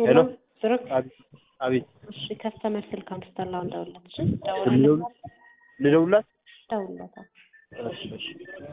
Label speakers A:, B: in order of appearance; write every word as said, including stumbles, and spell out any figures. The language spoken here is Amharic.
A: ሄሎ
B: ስሩክ
A: አቤት
B: እሺ ከስተመር ስልክ አንስታላው እንደውለት እሺ ደውልለት
A: ልደውልላት
B: ደውልለት
A: እሺ እሺ